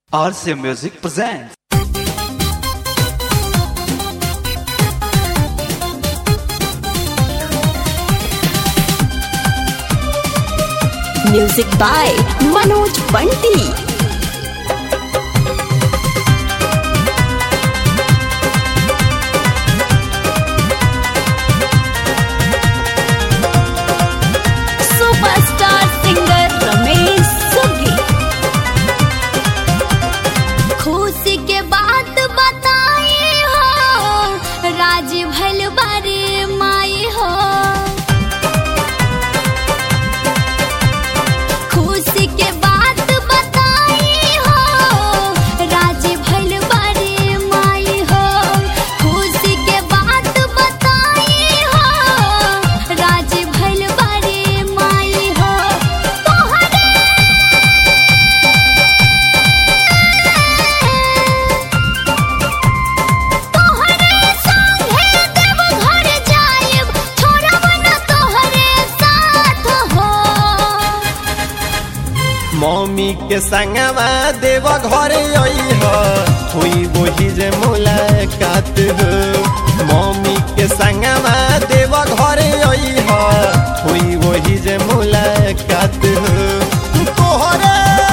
RC Music presents. Music by Manoj Bunty. Superstar singer Ramesh Sughi. खुशी के बात बताई हो, राज भल बारे माई हो। खुशी के बात बताई हो, राज भल बारे माई हो। खुशी के बात बताई हो, राज भल बारे माई हो। तोहरे संगे देव घर जाइब, छोड़ब न तोहरे साथ हो। मम्मी के संगवा देव घर आई हो, हुई वही जे मुलाकात हो। मम्मी के संगवा देव घर आई हो, हुई वही जे मुलाकात हो। तोहरे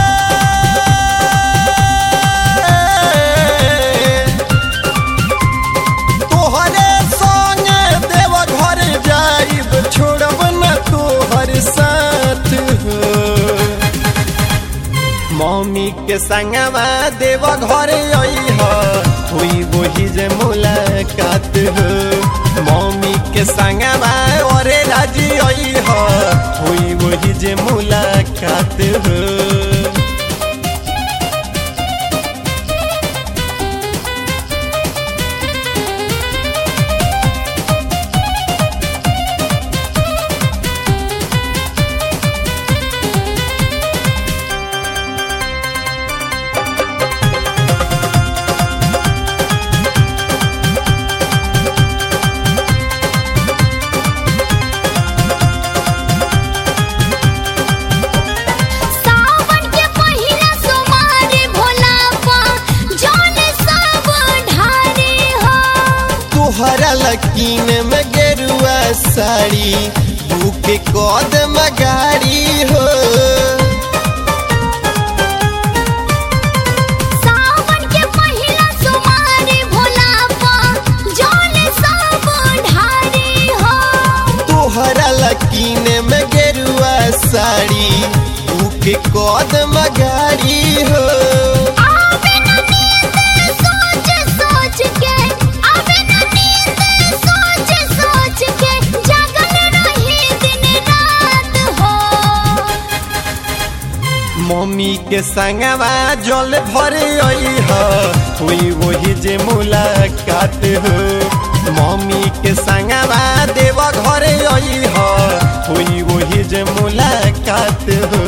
तोहरे संगे देव घर जाइब, छोड़ब न तोहर साथ हो। मम्मी के संगवा देव घर आई हो, हुई वही जे मुलाकात हो। मम्मी के संगवा और राजी आई हो, हुई वही जे मुलाकात हो। सावन के पहिला सोमवारी भोला पा जौन सब ढारी हो। तोहरा लकीन में गेरुआ साड़ी, बुके कदम गाड़ी हो। सावन के पहिला सोमवारी भोला पा जौन सब ढारी हो। तोहरा लकीन में गेरुआ साड़ी, बुके कदम गाड़ी हो। आवे न नींद सोच सोच के, आवे न नींद सोच सोच के, जागल रही दिन रात हो। मम्मी के संगवा जल भर आई हो, हुई वही जे मुलाकात हो। मम्मी के संगवा देव घर आई हो, हुई वही जे मुलाकात हो।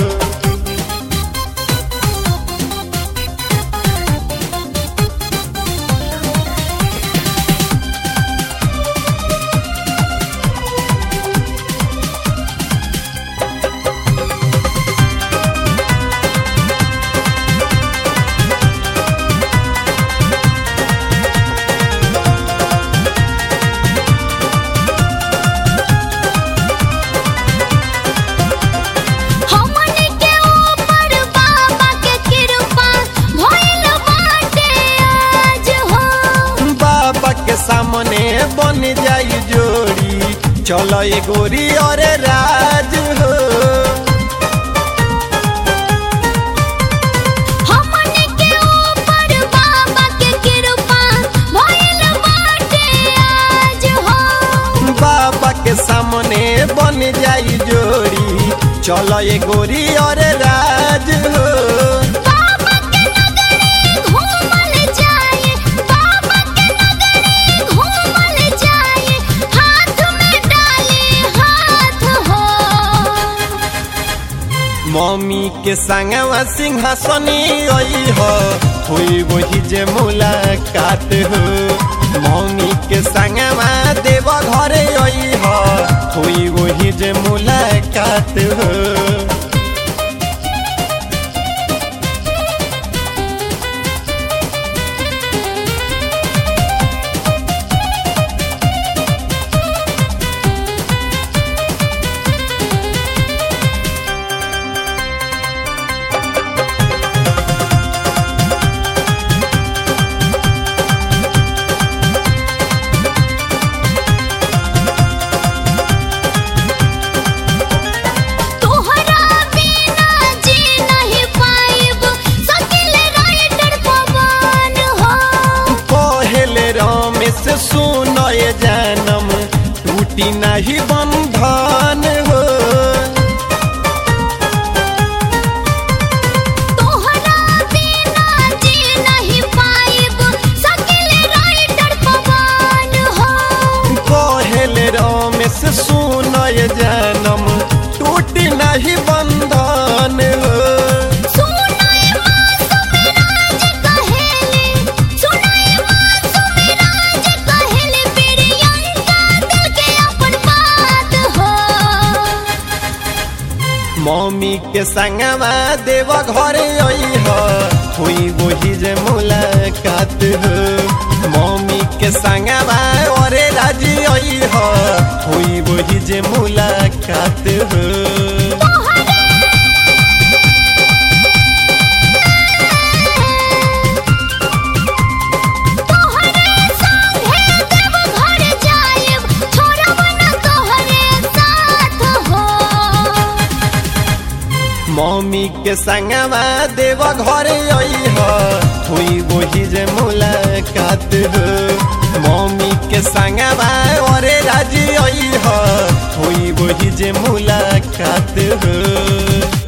हमन के ऊपर बाबा के कृपा भइल बाटे आज हो। बाबा के सामने बन जाई जोड़ी, चलो ए गोरी और राज हो। हमन के ऊपर बाबा के कृपा भइल बाटे आज हो। बाबा के सामने बन जाई जोड़ी, चलो ए गोरी और राज हो। बाबा के नगरी घूमल जाए, बाबा के नगरी घूमल जाए, हाथ में डाले हाथ हो। मम्मी के संगवा सिंहासनी आई हो, हुई वही जे मुलाकात हो। मम्मी के संगवा देव घर आई हो, हुई वही जे मुलाकात हो। नहीं बंधन हो। तोहरा बिना जी नहीं पाइब सकिल राइटर पवन हो। कहल रमेश सुनय जनम टूटी नहीं बंधन हो। सुनाए मासूम राज कहेले, सुनाए मासूम राज कहेले, प्रियंका दिल के अपन बात हो। मम्मी के संगवा देव घर अइह हुई वही जे मुलाकात हो। मम्मी के संगवा अरे राजी अइह हुई वही जे मुलाकात हो। तोहरे संगे देव घर जाएब, छोड़ब न तोहरे साथ हो। मम्मी के संगवा देव घर अइह हुई वही जे मुलाकात हो। मम्मी के संगवा अरे राजी अइह हुई वही जे मुलाकात हो।